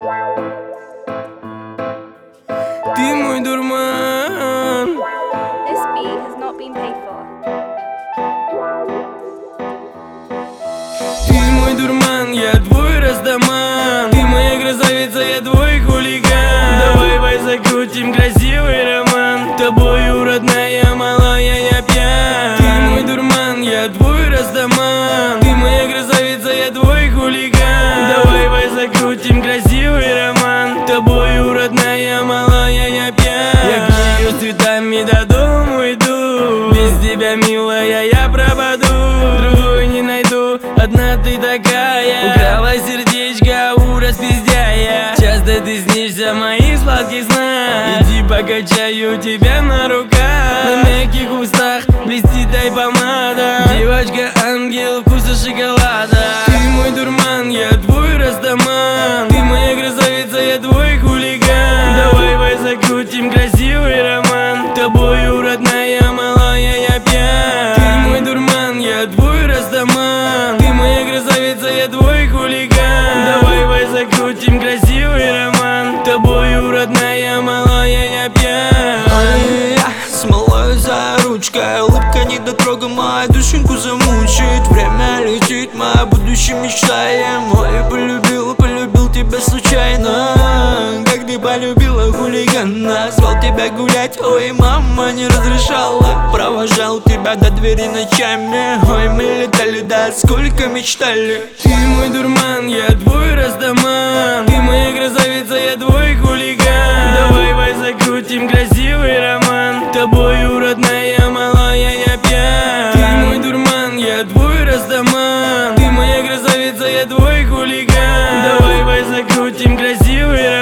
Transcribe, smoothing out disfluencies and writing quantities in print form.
Ты мой дурман. This beat has not been paid for. Ты мой дурман, я твой раздаман. Ты моя красавица, я твой хулиган. Давай, давай закрутим красивый роман. Тобою, родная, малая, я пьян. Ты мой дурман, я твой раздаман. Ты моя красавица, я твой хулиган. Давай, давай закрутим красивый роман. Тобою, родная, малая, я пьян. Я к нее с цветами до дома иду. Без тебя, милая, я пропаду. Другой не найду, одна ты такая. Украла сердечко у распиздяя. Часто ты снишься в моих сладких снах. Иди покачаю тебя на руках. На мягких устах блестит дай помада. Девочка-ангел вкуса шоколада. Ты мой дурман, я твой раздаман. Ты моя красавица, я твой хулиган. Давай, давай закрутим красивый роман. Тобою, родная, малая, я пьян. Ты мой дурман, я твой раздаман. Ты моя красавица, я твой хулиган. Давай, давай закрутим красивый роман. Тобою, родная, малая, я пьян. Смолой за ручкой, улыбка недотрогомая, душеньку замучает. Время летит, моя будущая мечтаем. Ой, полюбил тебя случайно. Как ты полюбила хулигана. Звал тебя гулять, ой, мама не разрешала. Провожал тебя до двери ночами. Ой, мы летали, да сколько мечтали. Ты мой дурман, я твой раздаман. Ты моя красавица, я твой хулиган. Давай, давай закрутим красивый роман. Тобою, родная, малая, я пьян. Ты мой дурман, я твой раздаман. Ты моя красавица, я твой хулиган. Давай, давай закрутим красивый роман.